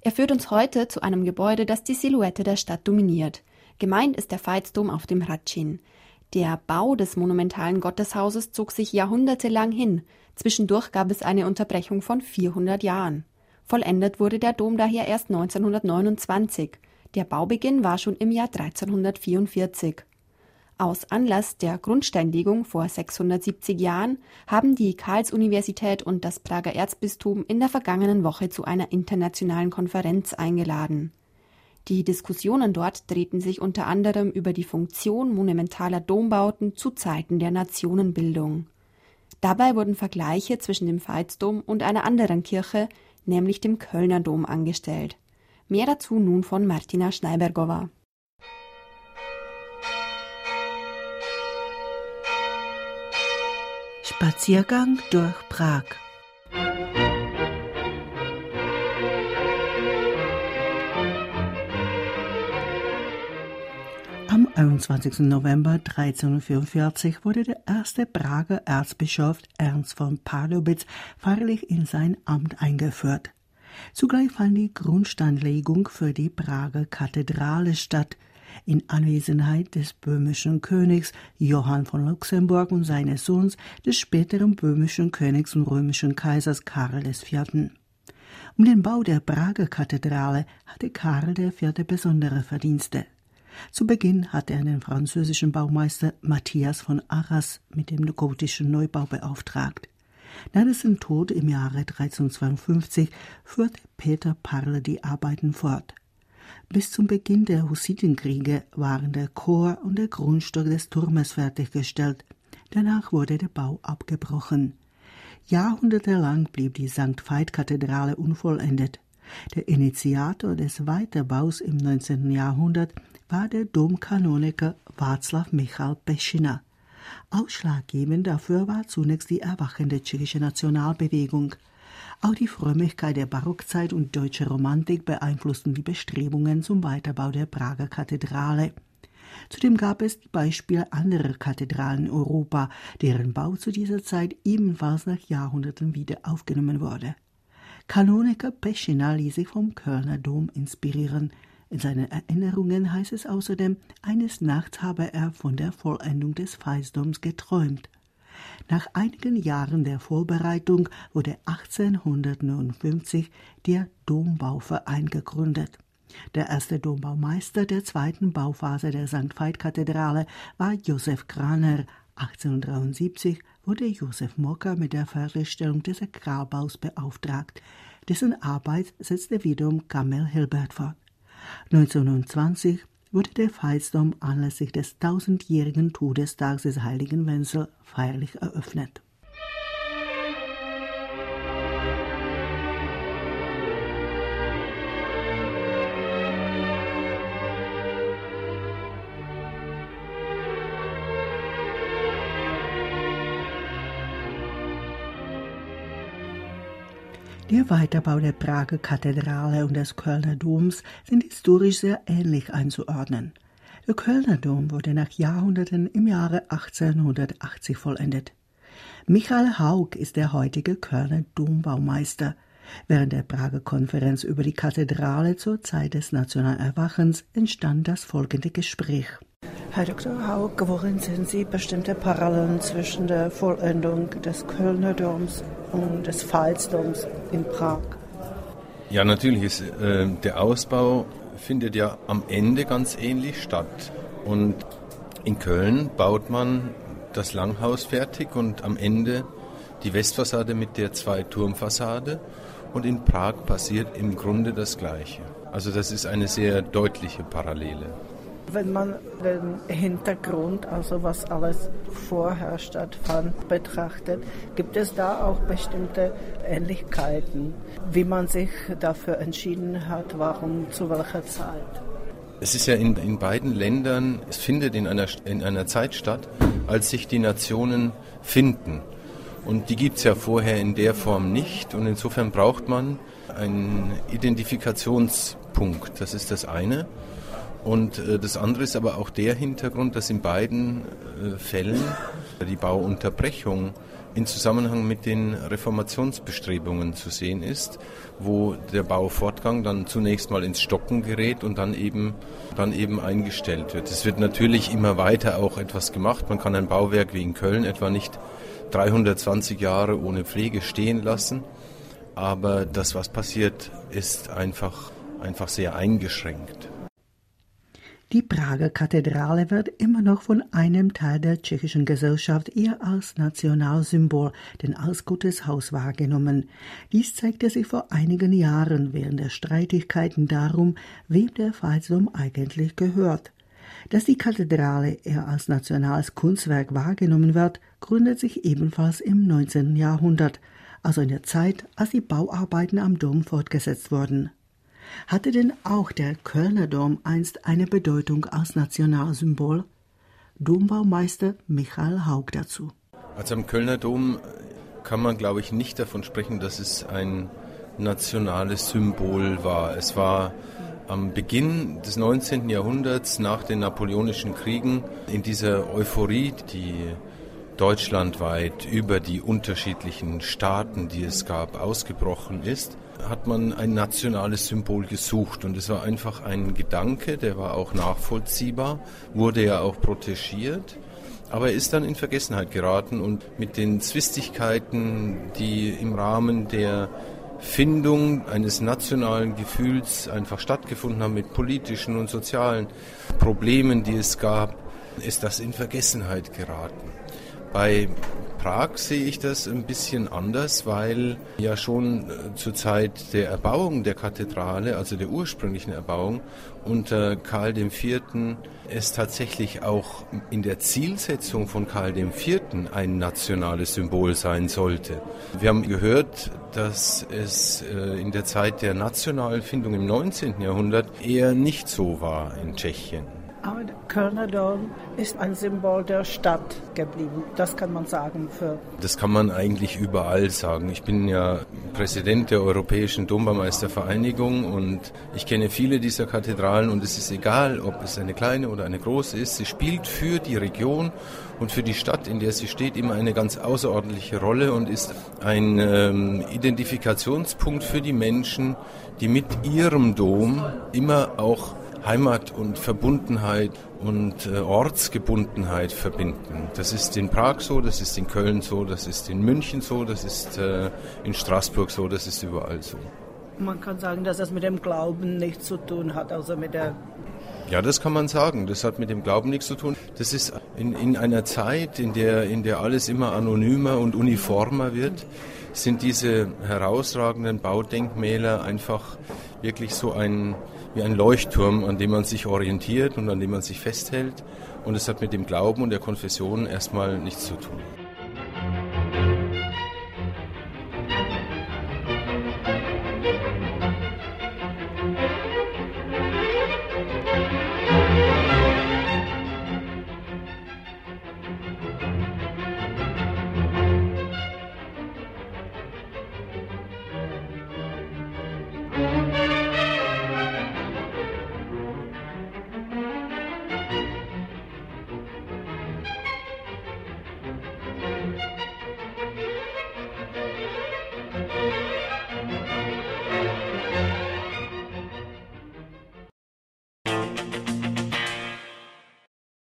Er führt uns heute zu einem Gebäude, das die Silhouette der Stadt dominiert. Gemeint ist der Veitsdom auf dem Hradčin. Der Bau des monumentalen Gotteshauses zog sich jahrhundertelang hin. Zwischendurch gab es eine Unterbrechung von 400 Jahren. Vollendet wurde der Dom daher erst 1929. Der Baubeginn war schon im Jahr 1344. Aus Anlass der Grundsteinlegung vor 670 Jahren haben die Karls-Universität und das Prager Erzbistum in der vergangenen Woche zu einer internationalen Konferenz eingeladen. Die Diskussionen dort drehten sich unter anderem über die Funktion monumentaler Dombauten zu Zeiten der Nationenbildung. Dabei wurden Vergleiche zwischen dem Veitsdom und einer anderen Kirche, nämlich dem Kölner Dom, angestellt. Mehr dazu nun von Martina Schneibergova. Spaziergang durch Prag. Am 21. November 1344 wurde der erste Prager Erzbischof Ernst von Pardubitz feierlich in sein Amt eingeführt. Zugleich fand die Grundsteinlegung für die Prager Kathedrale statt, in Anwesenheit des böhmischen Königs Johann von Luxemburg und seines Sohns, des späteren böhmischen Königs und römischen Kaisers Karl IV. Um den Bau der Prager Kathedrale hatte Karl IV. Besondere Verdienste. Zu Beginn hatte er den französischen Baumeister Matthias von Arras mit dem gotischen Neubau beauftragt. Nach dessen Tod im Jahre 1352 führte Peter Parle die Arbeiten fort. Bis zum Beginn der Hussitenkriege waren der Chor und der Grundstock des Turmes fertiggestellt. Danach wurde der Bau abgebrochen. Jahrhundertelang blieb die St. Veit-Kathedrale unvollendet. Der Initiator des Weiterbaus im 19. Jahrhundert war der Domkanoniker Václav Michal Peschina. Ausschlaggebend dafür war zunächst die erwachende tschechische Nationalbewegung. Auch die Frömmigkeit der Barockzeit und deutsche Romantik beeinflussten die Bestrebungen zum Weiterbau der Prager Kathedrale. Zudem gab es Beispiele anderer Kathedralen in Europa, deren Bau zu dieser Zeit ebenfalls nach Jahrhunderten wieder aufgenommen wurde. Kanoniker Peschina ließ sich vom Kölner Dom inspirieren. In seinen Erinnerungen heißt es außerdem, eines Nachts habe er von der Vollendung des Veitsdoms geträumt. Nach einigen Jahren der Vorbereitung wurde 1859 der Dombauverein gegründet. Der erste Dombaumeister der zweiten Bauphase der St. Veit-Kathedrale war Josef Graner. 1873 wurde Josef Mocker mit der Fertigstellung des Sakralbaus beauftragt. Dessen Arbeit setzte wiederum Kamil Hilbert fort. 1920 wurde der Veitsdom anlässlich des 1000-jährigen Todestags des heiligen Wenzel feierlich eröffnet. Der Weiterbau der Prager Kathedrale und des Kölner Doms sind historisch sehr ähnlich einzuordnen. Der Kölner Dom wurde nach Jahrhunderten im Jahre 1880 vollendet. Michael Haug ist der heutige Kölner Dombaumeister. Während der Prager Konferenz über die Kathedrale zur Zeit des Nationalen Erwachens entstand das folgende Gespräch. Herr Dr. Haug, worin sehen Sie bestimmte Parallelen zwischen der Vollendung des Kölner Doms und des Veitsdoms in Prag? Ja, natürlich ist der Ausbau findet ja am Ende ganz ähnlich statt. Und in Köln baut man das Langhaus fertig und am Ende die Westfassade mit der Zwei-Turmfassade. Und in Prag passiert im Grunde das Gleiche. Also das ist eine sehr deutliche Parallele. Wenn man den Hintergrund, also was alles vorher stattfand, betrachtet, gibt es da auch bestimmte Ähnlichkeiten, wie man sich dafür entschieden hat, warum, zu welcher Zeit? Es ist ja in beiden Ländern, es findet in einer Zeit statt, als sich die Nationen finden. Und die gibt es ja vorher in der Form nicht. Und insofern braucht man einen Identifikationspunkt. Das ist das eine. Und das andere ist aber auch der Hintergrund, dass in beiden Fällen die Bauunterbrechung in Zusammenhang mit den Reformationsbestrebungen zu sehen ist, wo der Baufortgang dann zunächst mal ins Stocken gerät und dann eben eingestellt wird. Es wird natürlich immer weiter auch etwas gemacht. Man kann ein Bauwerk wie in Köln etwa nicht 320 Jahre ohne Pflege stehen lassen, aber das, was passiert, ist einfach sehr eingeschränkt. Die Prager Kathedrale wird immer noch von einem Teil der tschechischen Gesellschaft eher als Nationalsymbol, denn als Gotteshaus wahrgenommen. Dies zeigte sich vor einigen Jahren während der Streitigkeiten darum, wem der Veitsdom eigentlich gehört. Dass die Kathedrale eher als nationales Kunstwerk wahrgenommen wird, gründet sich ebenfalls im 19. Jahrhundert, also in der Zeit, als die Bauarbeiten am Dom fortgesetzt wurden. Hatte denn auch der Kölner Dom einst eine Bedeutung als Nationalsymbol? Dombaumeister Michael Haug dazu. Also am Kölner Dom kann man, glaube ich, nicht davon sprechen, dass es ein nationales Symbol war. Es war am Beginn des 19. Jahrhunderts, nach den Napoleonischen Kriegen, in dieser Euphorie, die deutschlandweit über die unterschiedlichen Staaten, die es gab, ausgebrochen ist, hat man ein nationales Symbol gesucht. Und es war einfach ein Gedanke, der war auch nachvollziehbar, wurde ja auch protegiert, aber er ist dann in Vergessenheit geraten. Und mit den Zwistigkeiten, die im Rahmen der Findung eines nationalen Gefühls einfach stattgefunden haben, mit politischen und sozialen Problemen, die es gab, ist das in Vergessenheit geraten. Bei Prag sehe ich das ein bisschen anders, weil ja schon zur Zeit der Erbauung der Kathedrale, also der ursprünglichen Erbauung, unter Karl IV. Es tatsächlich auch in der Zielsetzung von Karl IV. Ein nationales Symbol sein sollte. Wir haben gehört, dass es in der Zeit der nationalen Findung im 19. Jahrhundert eher nicht so war in Tschechien. Aber der Kölner Dom ist ein Symbol der Stadt geblieben. Das kann man sagen. Das kann man eigentlich überall sagen. Ich bin ja Präsident der Europäischen Dombaumeistervereinigung und ich kenne viele dieser Kathedralen und es ist egal, ob es eine kleine oder eine große ist. Sie spielt für die Region und für die Stadt, in der sie steht, immer eine ganz außerordentliche Rolle und ist ein Identifikationspunkt für die Menschen, die mit ihrem Dom immer auch Heimat und Verbundenheit und Ortsgebundenheit verbinden. Das ist in Prag so, das ist in Köln so, das ist in München so, das ist in Straßburg so, das ist überall so. Man kann sagen, dass das mit dem Glauben nichts zu tun hat, also mit der... Ja, das kann man sagen. Das hat mit dem Glauben nichts zu tun. Das ist in einer Zeit, in der alles immer anonymer und uniformer wird, sind diese herausragenden Baudenkmäler einfach wirklich so wie ein Leuchtturm, an dem man sich orientiert und an dem man sich festhält. Und es hat mit dem Glauben und der Konfession erstmal nichts zu tun.